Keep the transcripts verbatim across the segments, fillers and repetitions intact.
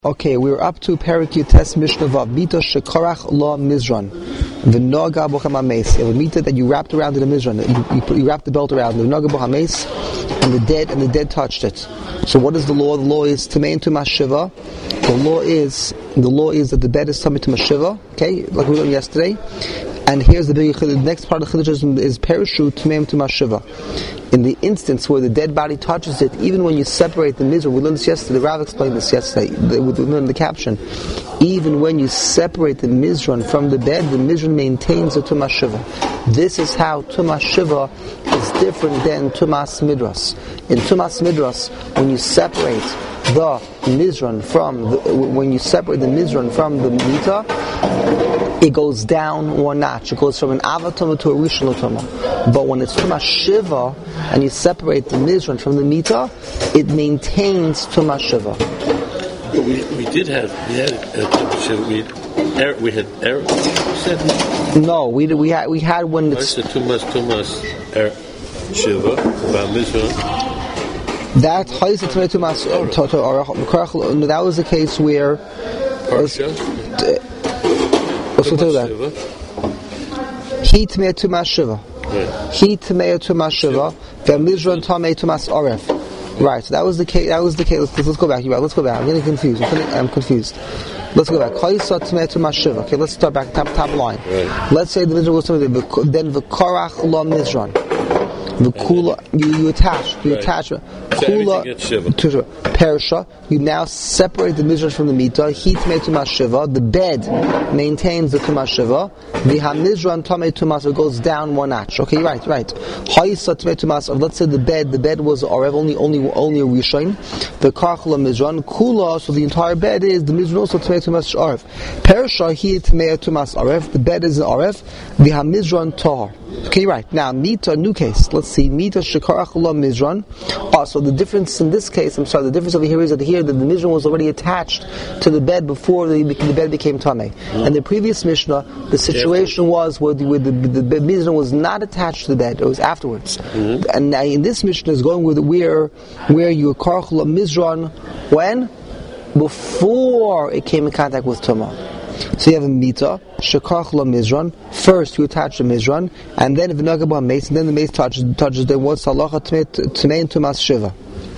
Okay, we're up to Perek Yutes Mishnah Vav. Mita shekarach la mizran, v'noga bochem hameis. You have a mita that you wrapped around in a mizran. You, you, put, you wrapped the belt around v'noga bochem hameis, and the dead and the dead touched it. So what is the law? The law is tamein to mashiva. The law is the law is that the bed is tamein to mashiva. Okay, like we learned yesterday. And here's the big. The next part of the chiddush is perishu tamein to mashiva. In the instance where the dead body touches it, even when you separate the mizran, we learned this yesterday, the Rav explained this yesterday, we learned the caption, even when you separate the mizran from the bed, the mizran maintains the tumas shiva. This is how tumas shiva is different than tumas midras. In tumas midras, when you separate the mizran from, the, when you separate the mizran from the mita, it goes down one notch. It goes from an avatuma to a rishon latuma. But when it's tumas shiva and you separate the mizran from the mita, it maintains tumas shiva. But we we did have we had tumas shiva. We had, we had error. No, we did, we had we had when it's tumas tumas er, shiva about mizran. That tumas that was the case where. So tell that. He tmei tumas shiva. He tmei tumas shiva. The mizran tamei tumas aref. Right. So that was the case. That was the case. Let's, let's go back. Let's go back. I'm getting confused. I'm, getting, I'm confused. Let's go back. Okay. Let's start back. Top top line. Right. Let's say the mizran was something. Then the korach lo mizran. The kula, you, you attach, you right. attach kula to perisha. You now separate the mizran from the mita. Heat made tumas shiva. The bed maintains the tumas shiva. The hamizran tamei tumas, it goes down one notch. Okay, right, right. Ha'isa tamei tumas. Let's say the bed, the bed was orev, only, only, only a rishon. The karchula mizran kula. So the entire bed is the mizran also tamei tumas orev. Perisha heat tamei tumas orev. The bed is an orev. The hamizran tar. Okay, right. Now mita, new case. Let's see. Mita shekarach la mizran. Oh, so the difference in this case, I'm sorry, the difference over here is that here that the mizran was already attached to the bed before the, the bed became tamei. Mm-hmm. And the previous mishnah, the situation was where the, where the, the, the mizran was not attached to the bed; it was afterwards. Mm-hmm. And now in this mishnah is going with where where you karach la mizran when before it came in contact with tamah. So you have a mita, shekarach la mizran. First you attach the mizran, and then v'naga b'ha mace, and then the mace touches, touches then what's halacha tmein tumas shiva.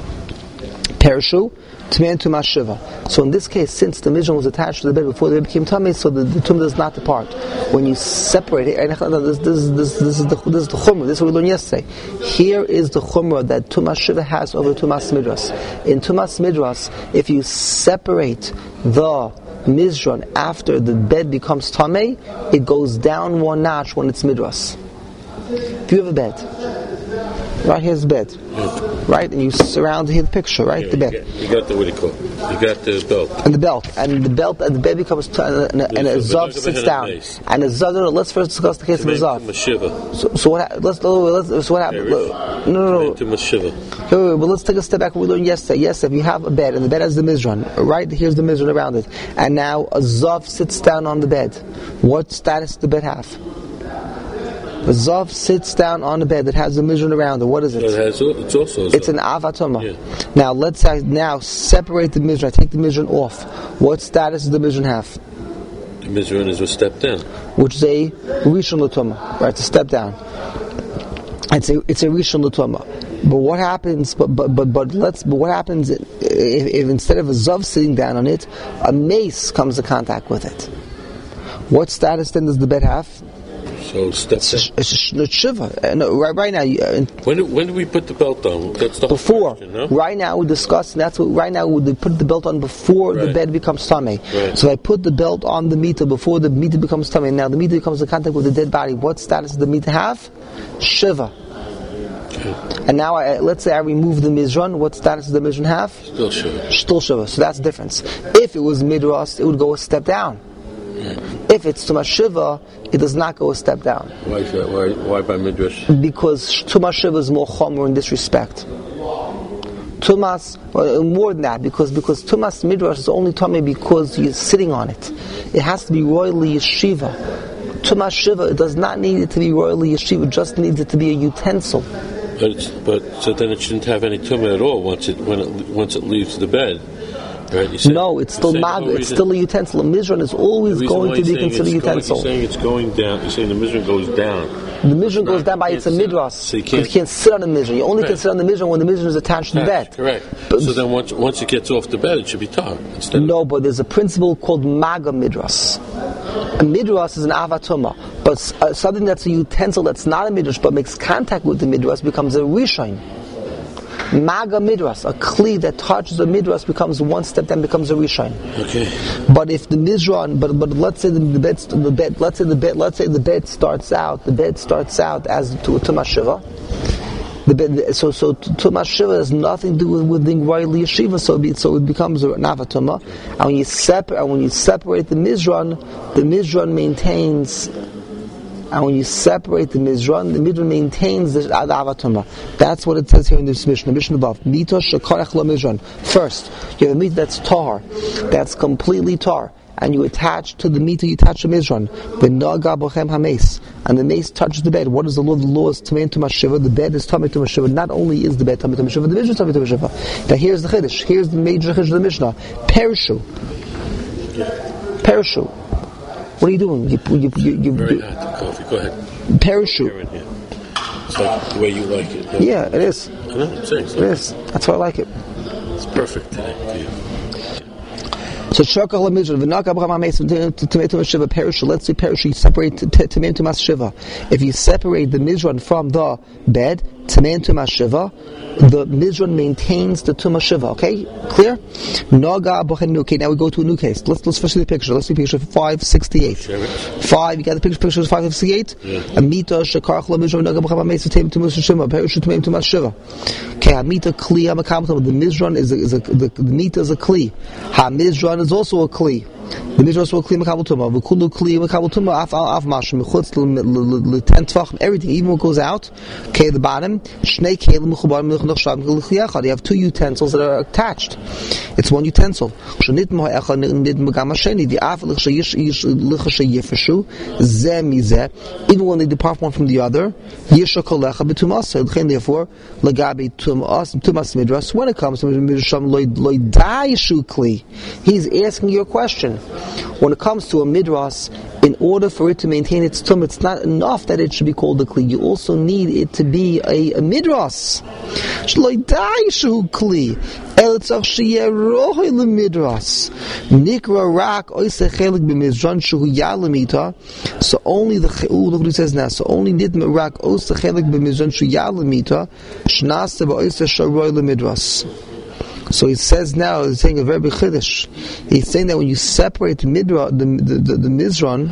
Perishu, tmein tumas shiva. So in this case, since the mizran was attached to the bed before the bed became tummy, so the, the tum does not depart. When you separate it, this, this, this, this is the this is the chumrah. This is what we learned yesterday. Here is the chumrah that tumas shiva has over tumas midras. In tumas midras, if you separate the mizran after the bed becomes tamei, it goes down one notch when it's midras. If you have a bed, right here's the bed, yeah. Right, and you surround here the picture, right, yeah, the bed. You got, you got the what do you call it? You got the belt, and the belt, and the belt, and the bed becomes t- and, and, and a zav sits down, and a zav. No, let's first discuss the case of a zav. So, so what? Let's, let's so what happened? No, no, no. no. But let's take a step back. We learned yesterday. Yes, if you have a bed and the bed has the mizran, right? Here's the mizran around it, and now a zav sits down on the bed. What status does the bed have? The zav sits down on the bed that has the mizran around it. What is it? It has, it's also a zav. It's an avatoma. Yeah. Now let's say, now separate the mizran. Take the mizran off. What status does the mizran have? The mizran is a step down, which is a rishon latoma. Right, it's a step down. It's a it's a rishon latoma. But what happens? But but but but let's. But what happens if, if instead of a zav sitting down on it, a mace comes in contact with it? What status then does the bed have? So step it's, it's, it's shiva. No, right, right now. Uh, when do, when do we put the belt on? That's the before. Question, no? Right now we discuss. That's what. Right now we put the belt on before right. the bed becomes tamei. Right. So I put the belt on the mita before the mita becomes tamei. Now the mita comes in contact with the dead body. What status does the mita have? Shiva. Okay. And now I, let's say I remove the mizran. What status does the mizran have? Still shiva. Still shiva. So that's the difference. If it was midras, it would go a step down. If it's tumas shiva, it does not go a step down. Why is that? Why, why by midrash? Because tumas shiva is more chomer in this respect. Tumas, well, more than that, because because tumas midrash is only tamei because you're sitting on it. It has to be royally yeshiva. Tumas shiva, it does not need it to be royally yeshiva. It just needs it to be a utensil. But it's, but so then it shouldn't have any tumah at all once it when it once it leaves the bed. Right? Saying, no, it's still maga. It's still a utensil. A mizran is always going to be considered a utensil. You're saying it's going down. You're saying the mizran goes down. The mizran goes down by it's a midras. So you can't, you can't sit on the mizran. You only right. can sit on the mizran when the mizran is attached to the bed. Correct. But, so then once once it gets off the bed, it should be tar. No, but there's a principle called maga midras. A midras is an avatuma, but uh, something that's a utensil that's not a midras but makes contact with the midras becomes a rishon. Maga midras, a kli that touches the midras becomes one step, then becomes a rishon. Okay. But if the mizran, but but let's say the, the bed, the bed, let's say the bed, let's say the bed starts out, the bed starts out as to Tumas Shiva. The bed, so so Tumas Shiva has nothing to do with, with the Royal Yeshiva, so it, so it becomes a navatuma. And when you separate, and when you separate the mizran, the mizran maintains. And when you separate the mizran, the mizran maintains the avatuma. That's what it says here in this Mishnah. The Mishnah above. Mito shekarech lo mizran. First, you have a meat that's tar, that's completely tar, and you attach to the meat, you attach the mizran. V'naga bochem hames, and the mace touches the bed. What is the law? The law is tamein tumas shiva. The bed is tamein tumas shiva. Not only is the bed tamein tumas shiva, the mizran is tamein tumas shiva. Now here's the chiddush. Here's the major chiddush of the Mishnah. Perishu. Perishu. What are you doing? You, you, you, you, Very you, hot coffee. Go ahead. Parachute. It's like the way you like it. No? Yeah, it is. I know, I'm saying so. It is. That's why I like it. It's perfect today. So shakal lemizran v'nak abraham hameis tomato shiva parachute. Let's say parachute. You separate tomato mas shiva. If you separate the mizran from the bed, tomato mas shiva, the mizran maintains the tuma shiva. Okay, clear? Naga bochen. Okay, now we go to a new case. Let's let's first see the picture. Let's see picture five sixty-eight. Five. You got the picture. Picture five sixty-eight. Amita shakar lemizran naga bochen hameis tomato shiva parachute tomato mas shiva. Okay, amita kli amakam. The mizran is a, is a the, the mita is a kli. Ha mizran is also a kli. The mizran is also a kli makabel tuma. V'kulu kli makabel tuma af al af mashim mechutz l'ten tvach. Everything, even what goes out. Okay, the bottom. Shnei kelim mechubar melech shav l'chiyachad. You have two utensils that are attached. It's one utensil. Shnit mo'echa nid megam hasheni. The af l'chayish l'chashayifashu zeh mizeh. Even when they depart one from the other, yisha kolecha b'tumas. Therefore, lagabi tumas tumas midras. When it comes to midrasham loy dai shu kli, he's asking your question. When it comes to a midras, in order for it to maintain its tum, it's not enough that it should be called a kli. You also need it to be a, a midras. Shloi dai shu kli. El tzach sheyeh rohei lemidras. Nikra rak oiseh chelik b'mizran shehu yalamita. So only the ooh, look what it says now. So only nidma rak oiseh chelik b'mizran shehu yalamita. Shnasta ba'oiseh sharoi lemidras. So he says now, he's saying a very big chiddush. He's saying that when you separate the midra, the the, the, the mizran,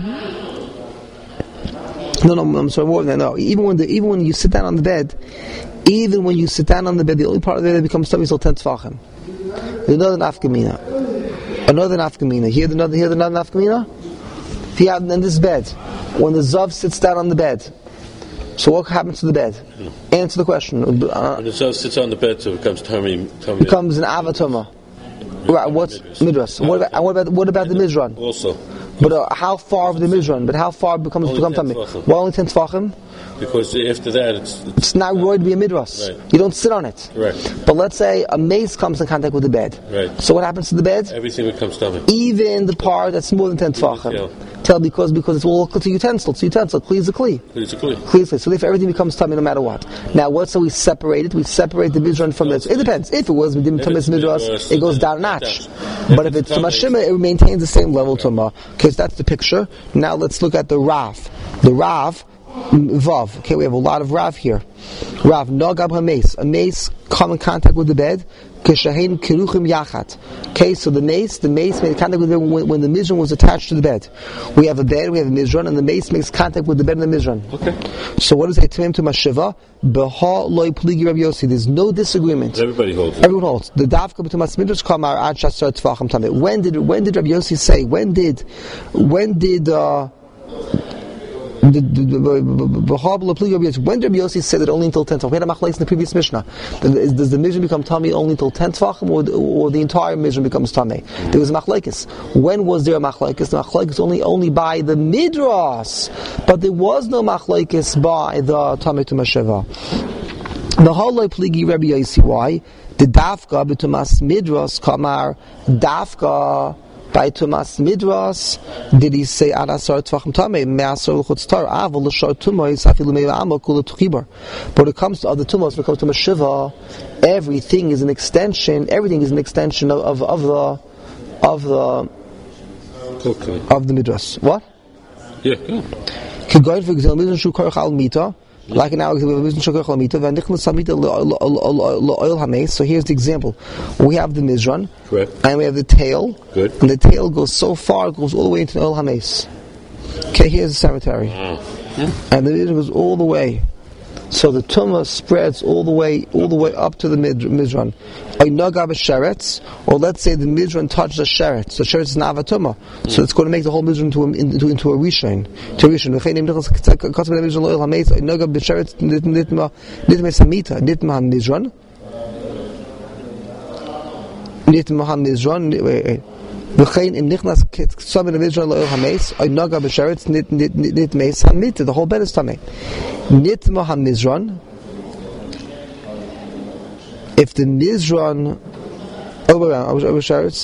no, no, I'm sorry, more than that. No, even when the even when you sit down on the bed, even when you sit down on the bed, the only part of the bed that becomes tummy is till ten tefachim. There's another nafkamina, another nafkamina. Here, the another, here, the another nafkamina. If you have in this bed, when the zav sits down on the bed. So what happens to the bed? Hmm. Answer the question. Uh, when the zav sits on the bed, so it becomes tummy. tummy becomes an avatuma. Right? What's midras? What about what about what about the mizran? Also. But uh, how far of the mizran? But how far becomes only become tummy? Why only ten tefachim? Because after that, it's it's, it's not going to be a midras. Right. You don't sit on it. Right. But let's say a mace comes in contact with the bed. Right. So what happens to the bed? Everything becomes tummy. Even the part that's more than ten tefachim. Yeah. Tell because because it's all it's a utensil. It's a utensil. Kli is a kli. Kli is a kli. Kli is a kli. So if everything becomes tummy, no matter what. Now, what's so we separate it? We separate the mizran from this. It depends. If it was within tumas midras, it goes down a notch. But if it's tumas shima, it maintains the same level tuma. Okay, so that's the picture. Now let's look at the rav. The rav. Vav. Okay, we have a lot of rav here. Rav nogab hames. A mace come in contact with the bed. Keshahin kiruchim yachat. Okay, so the mace, the mace made contact with the bed when, when the mizran was attached to the bed. We have a bed, we have a mizran, and the mace makes contact with the bed and the mizran. Okay. So what does it say to Mashiva? Beha loy pligi Rabbi Yossi. There's no disagreement. Everybody holds. Everyone holds. The dafka b'tumas midras kamar ad shasar tvachim tameh. When did when did Rabbi Yossi say? When did when did uh, The, the, the, the, when Rabbi Yossi said it only until ten tefachim, we had a machlokes in the previous Mishnah. Does, does the mizran become tummy only until ten tefachim, or, or the entire mizran becomes tummy? There was a machlokes. When was there a machlokes? The machlokes only only by the midras, but there was no machlokes by the tummy to masheva. The whole pligi Rabbi Yossi, why? The dafka b'tumas midros kamar dafka by tumas midros. Did he say adasar tvachim tamei me'asar l'chutz tar avol l'shar tumois afilu me'ama kula tuchibar? But when it comes to other tumos, when it comes to mashiva, everything is an extension. Everything is an extension of, of, of the of the okay. of the midros. What? Yeah. Good. Could go for example, mizun shu korach al mita. Like now, so here's the example. We have the mizran, correct, and we have the tail. Good. And the tail goes so far, it goes all the way into the oil hames. Okay, here's the cemetery. Wow. Yeah. And the mizran goes all the way. So the tumah spreads all the way, all the way up to the mid, mizran. Or let's say the mizran touches a sheret. So sheret is an avatumah. So it's going to make the whole mizran into a, into, into a rishon. To a rishon. The whole bed is tamei. Nitma hamizron. If the mizron over over sharets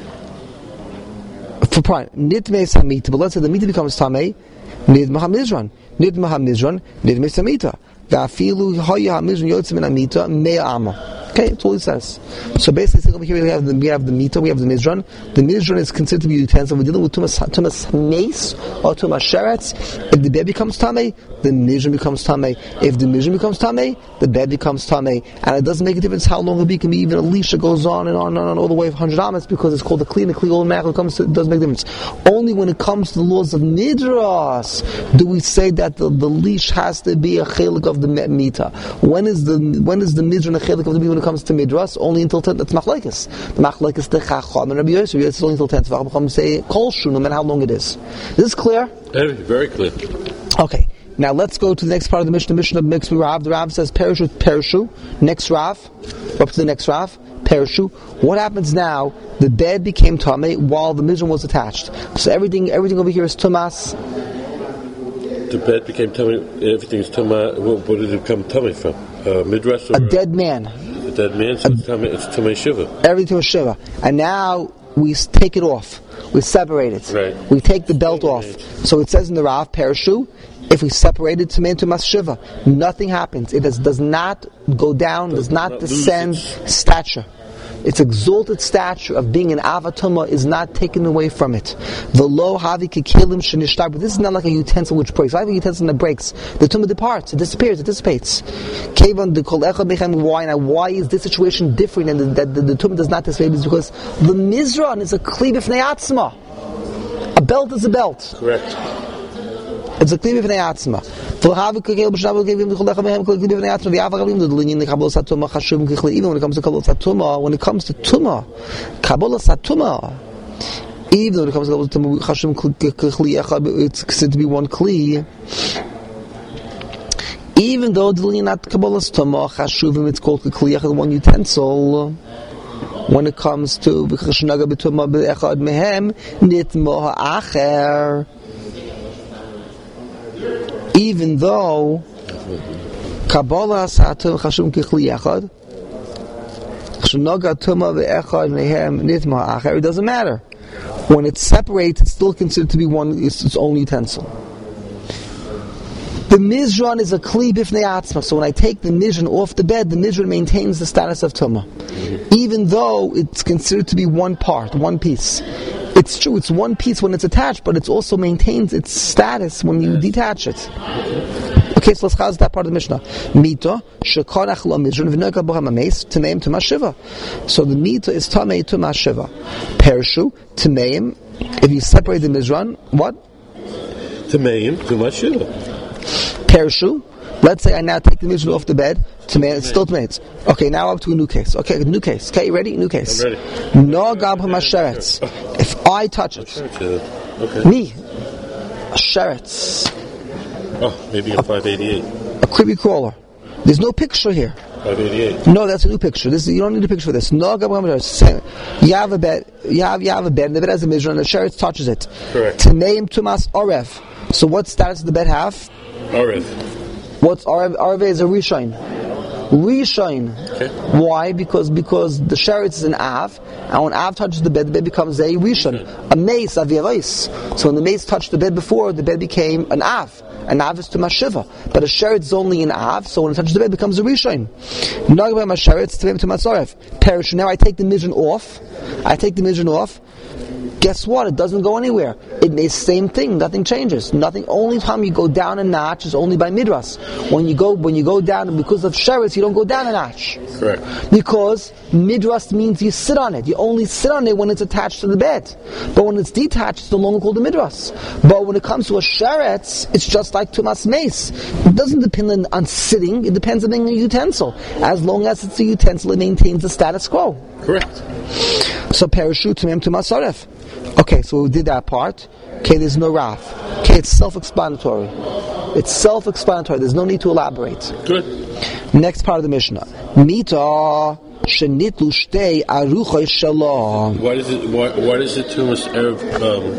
for prime nitme samita, but let's say the mita becomes tamei, nitma hamizron, nitma hamizron, nitme samita. Vafilu hoya hamizron yotzim in amita me'ama. Okay, that's all he says. So basically, over here we have the we have the mita, we have the mizran. The mizran is considered to be utensil. We're dealing with tumas tumas mace or tumas sheretz. If the bed becomes tamei, the mizran becomes tamei. If the mizran becomes tamei, the bed becomes tamei. And it doesn't make a difference how long a bee can be. Even a leash goes on and on and on all the way of one hundred amas because it's called the clean. The clean automatically comes to, it doesn't make a difference. Only when it comes to the laws of nidras do we say that the, the leash has to be a chelik of the mita. When is the when is the mizran a chelik of the mita when it comes to midras? Only until ten. That's machlekes. The machlekes the chacham and Rabbi Yosef. It's only until ten. Tzvachim say kol shu, no matter how long it is. Is this clear? Very, very clear. Okay. Now let's go to the next part of the Mishnah. The Mishnah mixed with Rav. The Rav says perishu perishu. Next Rav, up to the next Rav. Perishu. What happens now? The bed became tamei while the mizran was attached. So everything, everything over here is tumas. The bed became tummy. Everything is tumah. What did it become tummy from? Uh, midrash or a dead man. A dead man. So a, it's tummy. It's tummy shiva. Everything was shiva, and now we take it off. We separate it. Right. We take the belt off. So it says in the Rav Perishu, if we separate it to man to mas shiva, nothing happens. It does, does not go down. Does, does not, not descend stature. Its exalted stature of being an avatuma is not taken away from it. The low havi kikilim shenishtar, but this is not like a utensil which breaks. I have a utensil that breaks. The tumah departs, it disappears, it dissipates. Kevan the kol echad mechem why now? Why is this situation different and that the, the, the tumah does not dissipate? Is because the mizran is a kli b'fnei atzma. A belt is a belt. Correct. It's a kli b'fnei atzma. Even when it comes to kabbalas hatuma, when it comes to tuma, kabbalas hatuma, even when it comes to kabbalas it's considered to be one kli. Even though the not kabbalas tuma chashuvim, it's called kli echad, one utensil. When it comes to b'chashnaga b'tuma b'echad mehem nitmo ha'acher. Even though Kabbalah Satum Chashum Kichli Echad, Shnoga Tuma ve'Echad Mehem Nitma Acher, it doesn't matter. When it separates, it's still considered to be one, it's its own utensil. The mizran is a kli b'fnei atzma. So when I take the mizran off the bed, the mizran maintains the status of tuma, even though it's considered to be one part, one piece. It's true, it's one piece when it's attached, but it also maintains its status when you detach it. Okay, so let's chaz that part of the Mishnah. Mita, shekonach lo mizran v'noga bohem ames, tameim to mashiva. So the mita is tamei to mashiva. Perishu, tameim, if you separate the mizran, what? Tameim to mashiva. Perishu, let's say I now take the mizran off the bed, tameim, it's still tameim. Okay, now up to a new case. Okay, new case. Okay, you ready? New case. I'm ready. No gab hamasheretz. If I touch it, okay. me, a sheretz. Oh, maybe a five eighty-eight. A creepy crawler. There's no picture here. five eighty-eight. No, that's a new picture. This is, you don't need a picture for this. No gab hamasheretz. You have a bed. You have you have a bed. And the bed has a mizran, and the sheretz touches it. Correct. Tameim tumas orev. So what status does the bed have? Orev. What's orev? Orev is a rishon. Rishon. Okay. Why? Because because the sheretz is an Av, and when Av touches the bed, the bed becomes a Rishon. A mace, Aviavais. So when the mace touched the bed before, the bed became an Av. An Av is to Mashiva. But a sheretz is only an Av, so when it touches the bed, it becomes a Rishon. Perish. Now I take the Mizran off. I take the Mizran off. Guess what? It doesn't go anywhere. It makes the same thing. Nothing changes. Nothing. Only time you go down a notch is only by midras. When you go, when you go down because of sheretz, you don't go down a notch. Correct. Because midras means you sit on it. You only sit on it when it's attached to the bed. But when it's detached, it's no longer called a midras. But when it comes to a sheretz, it's just like tumas mace. It doesn't depend on, on sitting. It depends on being a utensil. As long as it's a utensil, it maintains the status quo. Correct. So parachute to tumas aref. Okay, so we did that part. Okay, there's no raf. Okay, it's self-explanatory. It's self-explanatory. There's no need to elaborate. Good. Next part of the Mishnah. Mita shenitlu shtei aruchos shalom. Why does it? Why, why does the tumas erev um,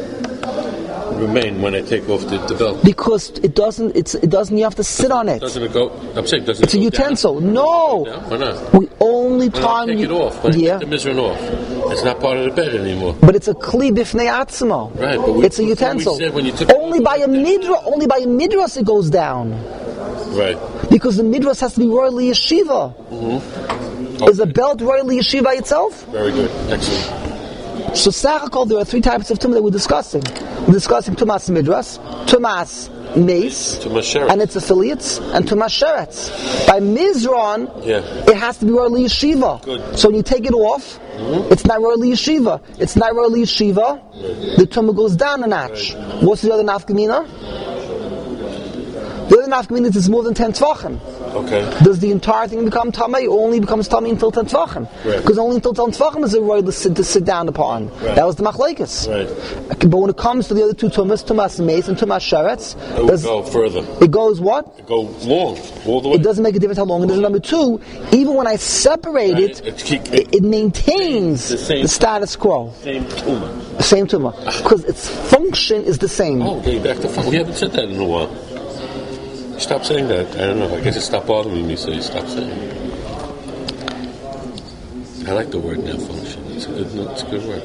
remain when I take off the, the belt? Because it doesn't. It's it doesn't. You have to sit on it. Doesn't it go? I'm saying doesn't. It's it a go utensil. Down? No. No. Why not? We only When time I take you it off. When yeah. I take the mizran off. It's not part of the bed anymore. But it's a kli bifnei atzmo. Right, but we, it's a utensil. We when you took only by a midra, only by a midras it goes down. Right. Because the midras has to be royally yeshiva. Mm-hmm. Okay. Is a belt royally yeshiva itself? Very good. Excellent. So Sachakol, there are three types of tumah that we're discussing. We're discussing tumas midras, tumas mace, tumas and its affiliates, and tumas sheretz. By mizron, yeah. it has to be royally yeshiva. Good. So when you take it off, mm-hmm. it's not royally yeshiva. It's not royally yeshiva. Right. The tumah goes down a notch. Right. What's the other nafkamina? The other nafkamina is it's more than ten tvachim. Okay. Does the entire thing become tamei, or only becomes tamei until ten tvachim? Right. Because only until ten tvachim is a roy to sit, to sit down upon. Right. That was the machlekes. Right. But when it comes to the other two tumas, tumas mace and tumas sheretz, it will go further. It goes what? It goes long, all the way. It doesn't make a difference how long it is. Number two, even when I separate right. it, it, it, it maintains the, same, the status quo. Same tumah. Same tumah. Because its function is the same. Oh, okay, back to fun. We haven't said that in a while. Stop saying that. I don't know. I guess it stopped bothering me, so you stop saying it. I like the word malfunction. It's a good, it's a good word.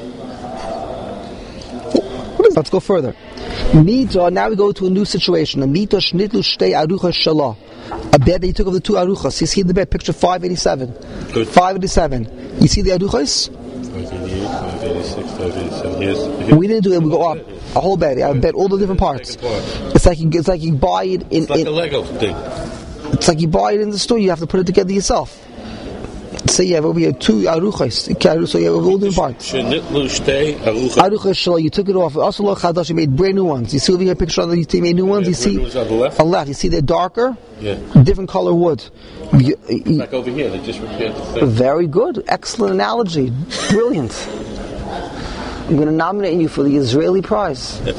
Let's go further. Mita, now we go to a new situation. A mita shnitlu shtei aruchas shalah. A bed that you took of the two aruchas. You see the bed, picture five eighty-seven. Good. five eighty-seven. You see the aruchas? five eighty-eight, five eighty-six, five eighty-seven. Yes. We didn't do it. We go up a whole bed. I bet all the different parts. It's like you, it's like you buy it in. It's like in, a Lego thing. It's like you buy it in the store. You have to put it together yourself. Say you have over here two aruchas. So you have all the different parts. Aruchas shalah. You took it off. Also, chadash. You made brand new ones. You see over here a picture of the you made new ones. Yeah, you see on the left. On the left. You see they're darker. Yeah. Different color wood. You, you, like over here, they just repaired the thing. Very good. Excellent analogy. Brilliant. I'm going to nominate you for the Israeli prize. I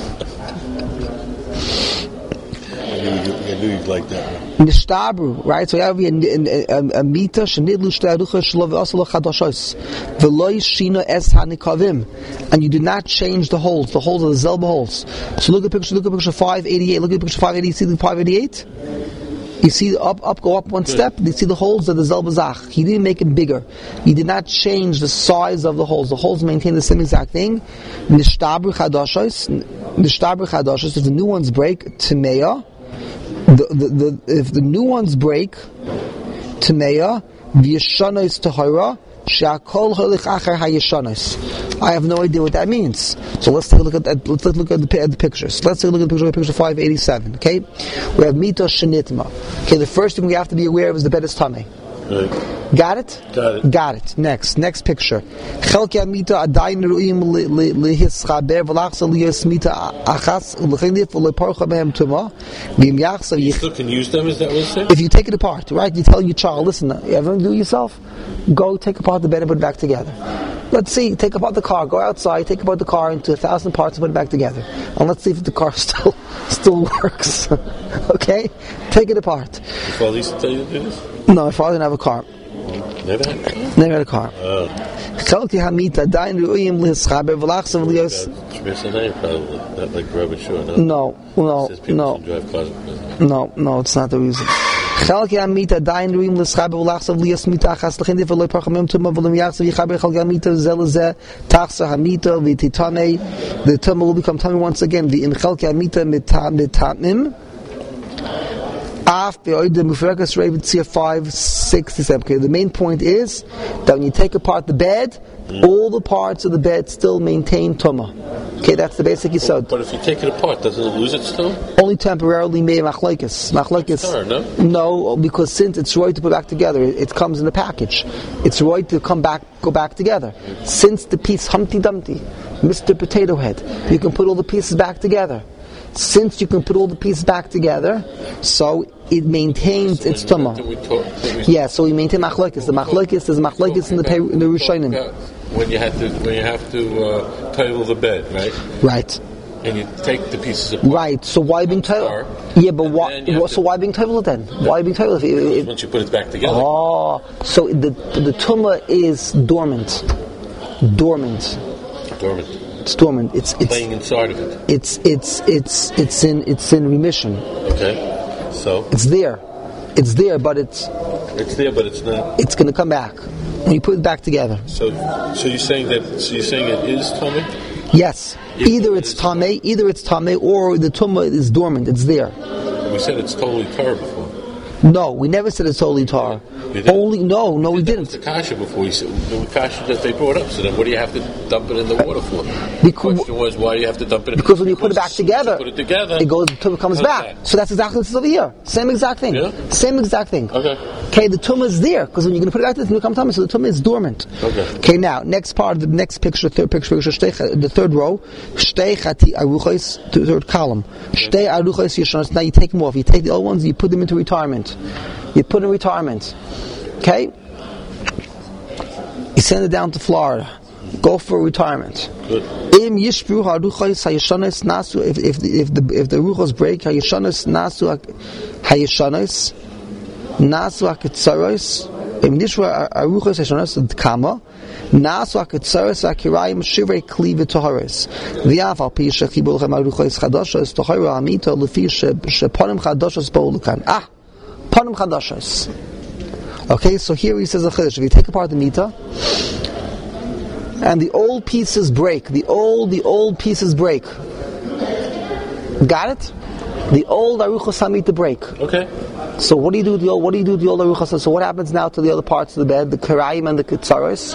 knew you'd like that one. Nishtabru, right? So you have a mita shenidlu shtei aruchos shelo ve'asalo chadashos v'lo yishina es hanikavim, and you do not change the holes. The holes are the zelba holes. So look at the picture. Look at picture five eighty-eight. Look at picture five eighty-eight. See the five eighty-eight. You see up, up, go up one Good. Step. You see the holes of the zelbazach. He didn't make it bigger. He did not change the size of the holes. The holes maintain the same exact thing. Nishtabru chadashos. Nishtabru chadashos. If the new ones break, timeya. The, the, the, if the new ones break, Tameya, V'yeshanos Tahira, She'akol Holich Acher HaYeshanos. I have no idea what that means. So let's take a look at that. Let's look at the, at the pictures. Let's take a look at the picture, picture five eighty-seven. Okay? We have Mita Shenitma. Okay, the first thing we have to be aware of is the bed is Tameh. Right. Got it? Got it. Got it. Next. Next picture. Chelki Amita Adayin Ru'im Lihischaber V'lachsa Liyos Mita Achas L'chinif V'leparcha Mehem Tuma V'im Yachsa You still can use them, is that what you're saying? If you take it apart, right? You tell your child, listen, you ever do it yourself? Go take apart the bed and put it back together. Let's see, take apart the car, go outside, take apart the car into a thousand parts and put it back together. And let's see if the car still still works. Okay? Take it apart. Your father used to tell you to do this? No, my father didn't have a car. Never had a car? Never had a car. Uh, Chelki Hamita, Dain Ru'im L'Hischaber V'lachsa V'lios. Not like Robert Shaw, no? No, no, It says people no. can drive cars. No, no, it's not the reason. Chalki Amita dain rim l'schaber v'lachsav lias mita achas l'chindiv v'loi parchamim tuma v'loi yachsav yichaber chalki Amita zelazeh tachsa hamita v'titane. The tuma will become tummy once again. The in chalki Amita mitamim. Af be'oidem mufrekas Revitzia five sixty-seven. Okay, the main point is that when you take apart the bed, mm. all the parts of the bed still maintain tumah. Okay, that's the basic yisod. But if you take it apart, doesn't it lose its tumah? Only temporarily, may machlekes. Machlekes. No? No, because since it's right to put back together, it, it comes in the package. It's right to come back, go back together. Mm. Since the piece Humpty Dumpty, Mister Potato Head, you can put all the pieces back together. Since you can put all the pieces back together, so it maintains so its tumah. Yeah, so we maintain machlokes. The machlokes is machlokes in the in the Rishonim. When you have to when you have to uh, table the bed, right? Right. And you take the pieces apart. Right. So why being table? Yeah, but why? So why being table then? Why being table? Once you put it back together. Oh, so the the tumah is dormant. Dormant. Dormant. It's dormant. It's it's playing inside of it. It's it's it's it's in it's in remission. Okay, so it's there, it's there, but it's it's there, but it's not. It's going to come back when you put it back together. So, so you're saying that? So you're saying it is tummy? Yes. Either it's tummy, either it's tummy, or the tumah is dormant. It's there. We said it's totally tar before. No, we never said it's totally tar. Only no, no, we didn't. The kasha before you said the kasha that they brought up. So then, what do you have to dump it in the water for? Because, the question was, why do you have to dump it? In because when you put it back together, put it together, it goes until it comes back. That? So that's exactly what this is over here. Same exact thing. Yeah? Same exact thing. Okay. Okay, the tumah is there because when you're going to put it back, it's going to come tumah. So the tumah is dormant. Okay. Okay. Now, next part, the next picture, third picture, the third row, shtei chati aruchos, third column, shtei aruchos yeshanos. Now you take them off. You take the old ones, you put them into retirement. You put in retirement. Okay? You send it down to Florida. Go for retirement. Im yishbru haruchos hayeshanos nasu. If if the if the if the ruchos break hayeshanos nasu hayeshanos nasu akitzaros. Im yishbru haruchos hayeshanos kama nasu akitzaros akirayim shivrei kli v'toharos. V'yafal pi shechibul chem haruchos chadashos tohara amita lefi sheponim chadashos ba'ulukan. Ah, ponim chadashos. Okay, so here he says a chiddush. If you take apart the mita, and the old pieces break, the old, the old pieces break. Got it? The old aruchos hamita break. Okay. So what do you do with the old? What do you do with the old aruchos? So what happens now to the other parts of the bed, the karayim and the kitzaros?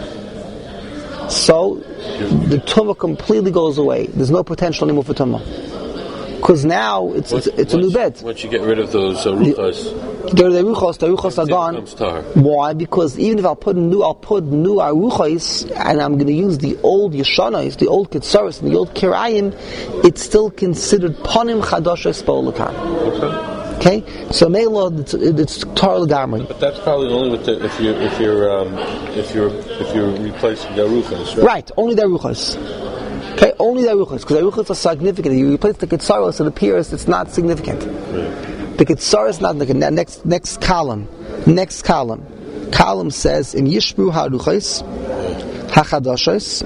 So the tumah completely goes away. There's no potential anymore for tumah. Because now it's once, it's, it's a once, new bed. Once you get rid of those uh, ruchos, the, the ruchos, the ruchos are gone. Why? Because even if I'll put new, I'll put new aruchos, and I'm going to use the old yeshanos, the old kitzaros, and the old kirayim, it's still considered ponim chadashos ba'olakan. Okay. Okay, so Mela, it's, it's tar l'gamri. But that's probably only with the, if you if you're um, if you're if you're replacing the aruchos, right? Right, only the aruchos. Okay, only the aruchos, because the aruchos are significant. You replace the kitzaros, it appears it's not significant. Right. The kitzaros is not the next next column. Next column. Column says in Yishbru haruchos hachadashos.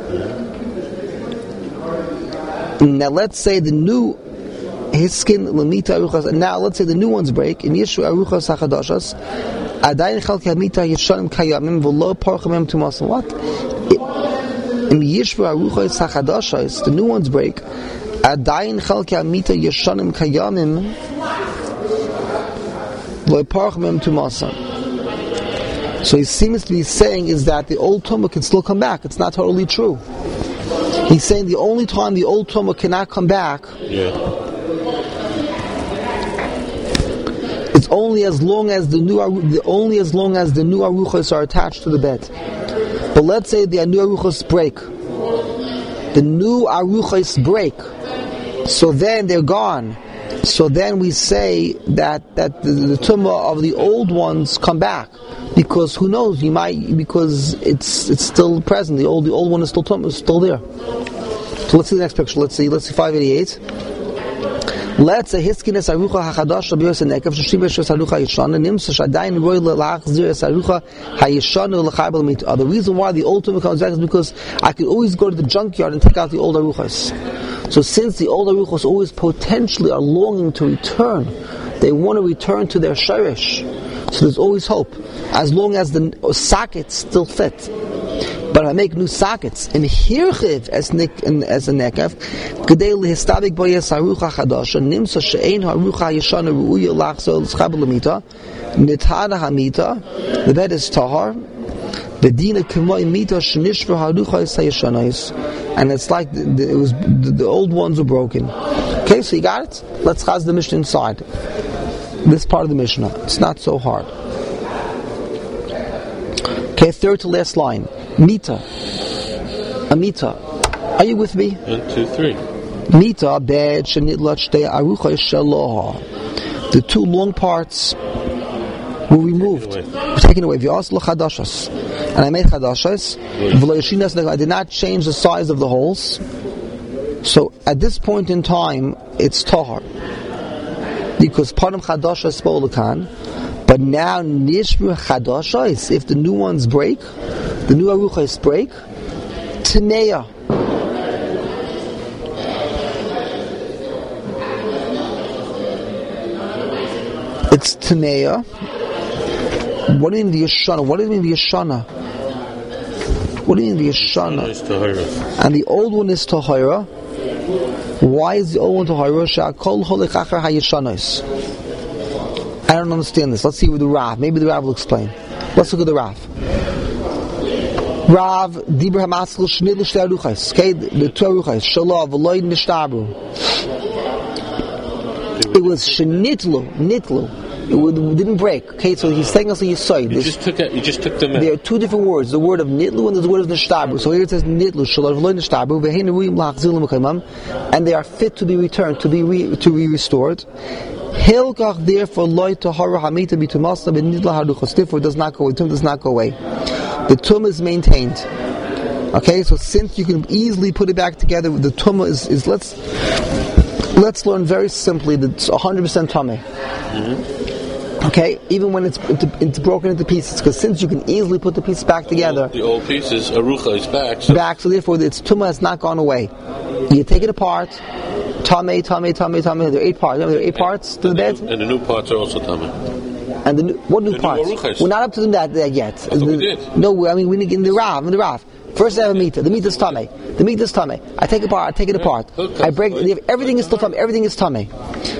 Now let's say the new hiskin lemita aruchos. And now let's say the new ones break in Yishbru aruchos hachadashos. Adayin chalki hamita yeshanim kayamim v'lo parchamim tumasim. What? In Yishbru aruchos hachadashos, the new ones break. Adayin chalki hamita yeshanim kayamim v'lo parchamim tumasim. So he seems to be saying is that the old tumah can still come back. It's not totally true. He's saying the only time the old tumah cannot come back, yeah, it's only as long as the new the only as long as the new aruchos are attached to the bed. But let's say the new aruchos break. The new aruchos break. So then they're gone. So then we say that, that the, the tumah of the old ones come back. Because who knows, you might, because it's it's still present. The old the old one is still tumah, is still there. So let's see the next picture. Let's see, let's see five eighty-eight. Let's say hiskines arucha hachadash b'yos nekev shishim b'shos arucha yishana nimsa shadayin roy le'achzir es arucha hayishana le'charbel mit. The reason why the old tumah comes back is because I could always go to the junkyard and take out the old aruchas. So since the old aruchas always potentially are longing to return, They want to return to their shirish. So there's always hope, as long as the sockets still fit. But I make new sockets in hirchiv as nik as a nekaf. Gedei lehistabik boyes harucha chadasha nimsa she'ein harucha yeshana ruuya lachzol schabel hamita nitada hamita. The bed is tahar. Bedina k'moy mita shenishva harucha yisayeshanais, and it's like the, the, it was the, the old ones were broken. Okay, so you got it. Let's chaz the Mishnah inside. This part of the Mishnah. It's not so hard. Okay, third to last line. Mita. Amita. Are you with me? One, two, three. Mita, bed, shenitlat, shtei, arucha, shaloha. The two long parts were removed. Were taken away. V'yas lo chadashas. And I made chadashas. V'lo yeshinas, I did not change the size of the holes. So, at this point in time, it's tahar. Because Panim Chadashas Bolakan, but now Nishmu Chadashas, if the new ones break, the new Aruchas break, Tameya. It's Tameya. What do you mean the Yeshana? What do you mean the Yeshana? What do you mean the Yeshana? And the old one is Tahira. Why is the old one Tahira? Sha'akol holechachar hayeshanos. I don't understand this. Let's see with the Rav. Maybe the Rav will explain. Let's look at the Rav. Rav Dibra Hamaskal Shnid L'Shtei Aruchos. Okay, the two Aruchos. Shalom V'loy Nishtabru. It was Shnitlu, Nitlu. It didn't break. Okay, so he's saying us a yisoid. You just took it. You just took them in. There are two different words: the word of nitlu and the word of nishtabru. So here it says nitlu, shalom v'lo nishtabru, v'hein ruim lachzilim v'kaimam, and they are fit to be returned, to be re, to be restored. Hilkach therefore loy tahara hamita b'tumasa b'nitla haruchos. Therefore, it does not go away. The tum does not go away. The tum is maintained. Okay, so since you can easily put it back together, the tum is, is let's let's learn very simply that it's one hundred percent tameh. Mm-hmm. Okay, even when it's it's broken into pieces, because since you can easily put the pieces back together, the old pieces, arucha is back. So back, so therefore its tumah has not gone away. You take it apart, tamei, tamei, tamei, tamei. There are eight parts. There are eight parts to the bed, and the new parts are also tamei. And the new, what new the parts? New We're not up to that there yet. I the, we did. No, I mean we need in the Rav, in the Rav. First I have a meter. The meter is tamei. The meter is tamei. I take it apart. I take it apart. Okay. I break. Everything is still tamei. Everything is tamei.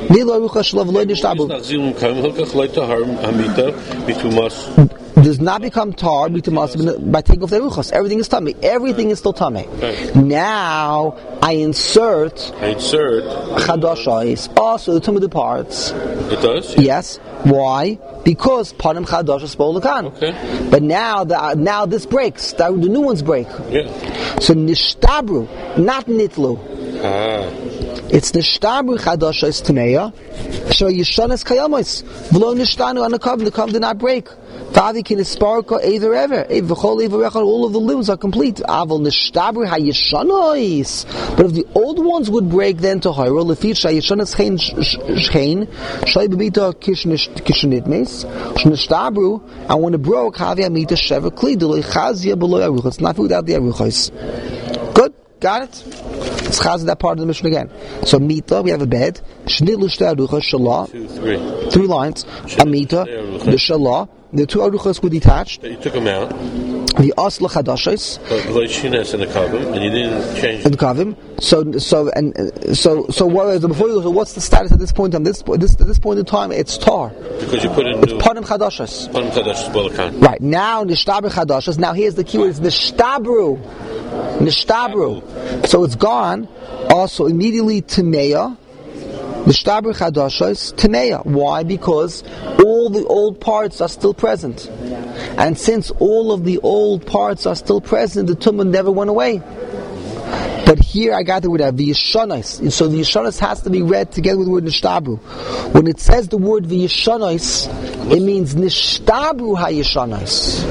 Does not become tar by taking off the ruchas. Everything is tummy. Everything is still tummy. Okay. Now I insert. I insert. Chadashais. Also the tummy departs. It does. Yes. Why? Because panim chadashas bolakan. Okay. But now the uh, now this breaks. The, the new ones break. Yeah. So nishtabru, not nitlu. Ah. It's nishtabru chadashas tameya. So yishanas kayamos. V'lo nishtanu on the kav. The kav did not break. Vavi kin isparka either ever. All of the limbs are complete. Aval nishtabru hayishanois. But if the old ones would break, then to hayro lefit shayishanas chen chen shay bebita kishnitmes nishtabru. And when it broke, havi amita shever kli delay chazia below aruchos. It's not without the aruchos. Good, got it. Let's chaz that part of the mission again. So mita, we have a bed. Shnit l'shtei aruchos shalah. Two, three. Three lines. Amita, the shalah. The two aruchos were detached. You took them out. The asla chadashos. But loishinas in the kavim, and you didn't change. In the kavim. So, so, and uh, so, so, what is the, before you go? So, what's the status at this point? On this, this, at this point in time, it's tar. Because you put in. It's panim chadashos. Panim chadashos bolakan. Right now, nishtabru chadashos. Now, here's the keyword: it's nishtabru, nishtabru. So it's gone. Also, immediately tameya. Nishtabru chadashos tameya. Why? Because all the old parts are still present, and since all of the old parts are still present, the tumah never went away. But here I got the word v'yishanos. So the yishanos has to be read together with the word nishtabru. When it says the word v'yishanos, it means nishtabru hayishanos.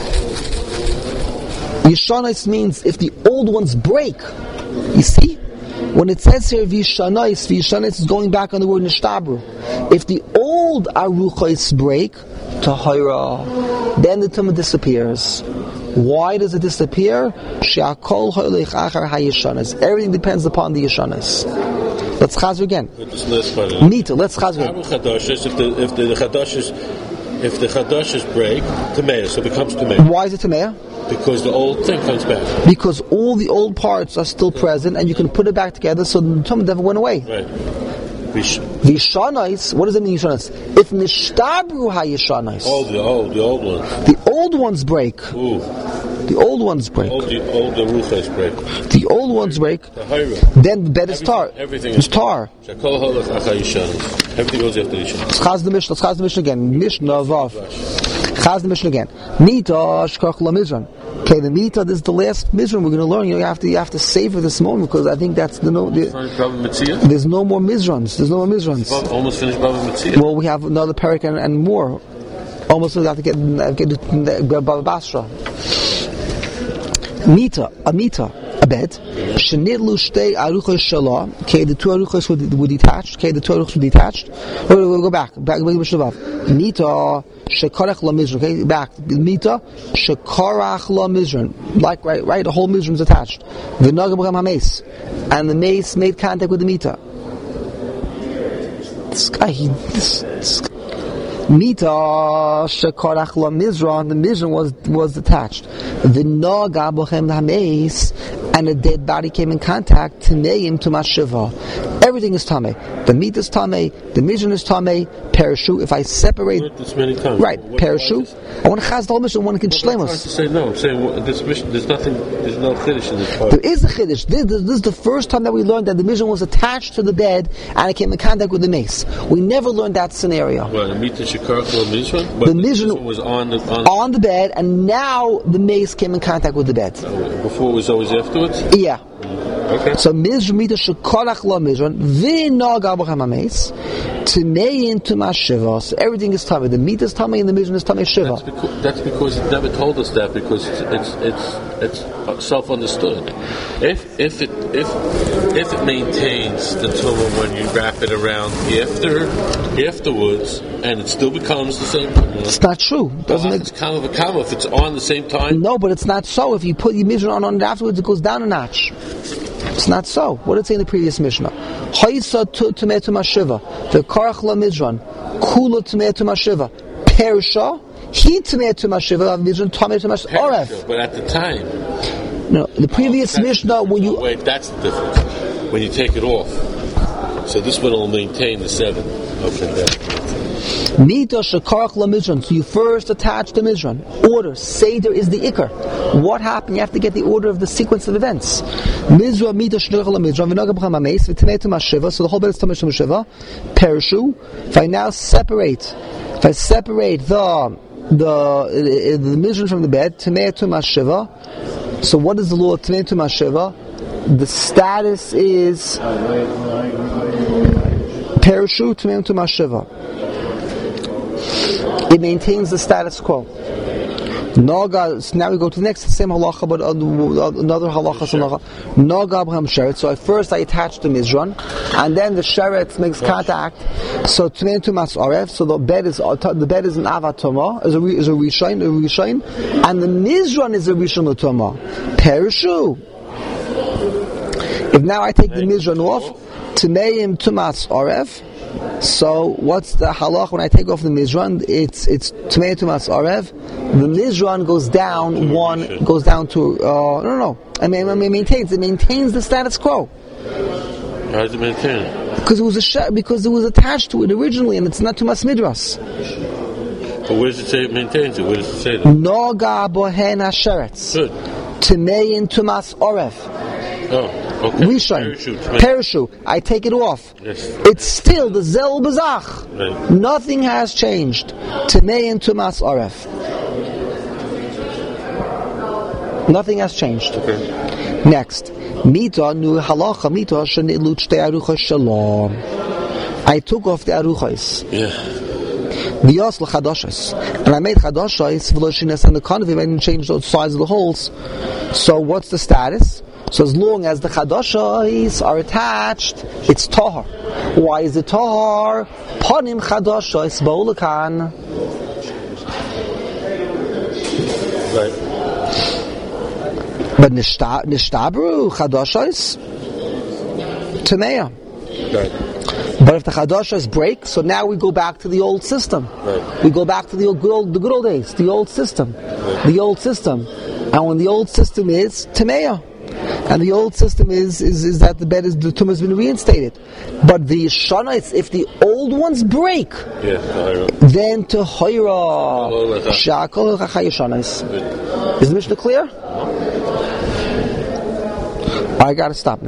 Yishanos means if the old ones break. You see? When it says here v'yishanos, v'yishanos is going back on the word nishtabru. If the old aruchos break, tahira, then the tumah disappears. Why does it disappear? Everything depends upon the yishanos. Let's chazer again. Mita, let's chazer again. If the if the chadashes if the chadashes break, tamei, so it becomes tamei. Why is it tamei? Because the old thing comes back. Because all the old parts are still present, and you can put it back together, so the tumah never went away. Right. Vishanais, what does it mean, Yishanais? If nishtabru ha-yishanais. Oh, the old, the old ones. The old ones break. Ooh. The old ones break. Old, the old the ruchas break. The old ones break. The then the bed is tar. Everything is tar. Everything goes after Yishan. Let's chaz the Mishnah. Let's chaz the Mishnah again. Mishnah Vav. Chaz the Mishnah again. Mita shkach la mizran. Okay, the Mita, this is the last Mizran we're going to learn. You have to, you have to savor this moment because I think that's the no. The, there's no more Mizrans. There's no more Mizrans. Almost finished Baba Metzia. Well, we have another parak and, and more. Almost we have to get get Baba Basra. Mita, a Mita, a bed. Shenidlu shtei aruchos shalah. Okay, the two aruchos were, were detached. Okay, the two aruchos were detached. We'll, we'll go back. Back. Mita. Shekarach la mizran, okay, back. Mita, shekarach la mizran. Like, right, right, the whole mizran is attached. V'naga b'cham ha-mace. And the mace made contact with the mita. This guy, he, this, this guy. Mita, shekarach la mizran, the mizran was, was attached. V'naga b'cham ha-mace. And a dead body came in contact, Tameim to Mashiva. Everything is Tameh. The meat is Tameh, the Mizran is Tameh, Parashu. If I separate. This many times. Right, Parashu. I want to chaz the whole mission, I want to get Shlemos. to say no, I'm saying well, this mission, there's nothing, there's no Chiddush in this part. There is a Chiddush. This, this, this is the first time that we learned that the Mizran was attached to the bed and it came in contact with the mace. We never learned that scenario. Well, the meat is Shekar Mizran? The Mizran was on the, on, on the bed and now the mace came in contact with the bed. Before it was always afterwards? Yeah. Okay. So Mizran mita shekarach la Mizran v'naga b'cham ha-mace Tamein to Mashiva. So everything is Tamei. The meat is Tamei and the Mizran is Tamei Shiva. That's because, that's because it never told us that because it's it's it's self-understood. If if it if if it maintains the tumah when you wrap it around after afterwards and it still becomes the same tumah. It's not true. Doesn't well, it? It's kind of a comma if it's on the same time. No, but it's not so. If you put your Mizran on, on it afterwards, it goes down a notch. It's not so. What did it say in the previous Mishnah? Ha'isa tumeh to Mashiva. The karach la Mizran. Kula tumeh to Mashiva. Perisha. He tumeh to Mashiva. Mizran tumeh to Mashiva. Oref. But at the time. No, the previous oh, Mishnah when you. Oh, wait, that's the difference. When you take it off. So this one will maintain the seven. Okay, there. Mita shekarach la Mizran. So you first attach the Mizran. Order. Seder is the ikar. What happened? You have to get the order of the sequence of events. Mizra mita shekarach la Mizran. V'naga b'cham ha-mace. V'tamei to Mashiva. So the whole bed is tamei to Mashiva. Perishu. If I now separate, if I separate the the the Mizran from the bed, tamei to Mashiva. So what is the law of tamei to Mashiva? The status is Perishu tamei to Mashiva. It maintains the status quo. Naga. So now we go to the next same halacha, but another halacha. So Naga b'cham sheret. So at first I attach the Mizran, and then the sheret makes contact. So tmein to mas aref. So the bed is the bed is an avatoma, is a is a rishain, a rishain, and the Mizran is a rishon l'toma. Perishu. If now I take the Mizran off, tmeim to mas aref. So what's the halach when I take off the Mizran? It's it's Tamei to Mas Arev. The Mizran goes down one, goes down to uh, no no no. I mean, I mean, it maintains it maintains the status quo. How does it maintain? Because it was a sh- because it was attached to it originally, and it's not to Mas Midras. But where does it say it maintains it? Where does it say that? Noga bohen hasheretz. Good. Tamei to Mas Arev. Oh. Okay. Rishon, Perishu, I take it off. Yes. It's still the Zel Bazach. Right. Nothing has changed. Tamei and Tumas Aref. Nothing has changed. Okay. Next, Mita nu halacha mita shenilut shtei aruchos shalom. I took off the aruchos. Yeah. V'yos l'chadashos, and I made chadashos v'loshines and the convim. I didn't change the size of the holes. So what's the status? So as long as the chadashos are attached, it's tahar. Why is it tahar? Panim chadashos ba'ulakan. Right. But nishtabru chadashos tameya. Right. But if the chadashas break, so now we go back to the old system. Right. We go back to the old, good old, the good old days, the old system, right. the old system. And when the old system is Tameya, and the old system is, is, is that the bed is the tumah has been reinstated. But the shana, if the old ones break, yeah, then to hoira shakol chayashanas. Is the Mishnah clear? I gotta stop now.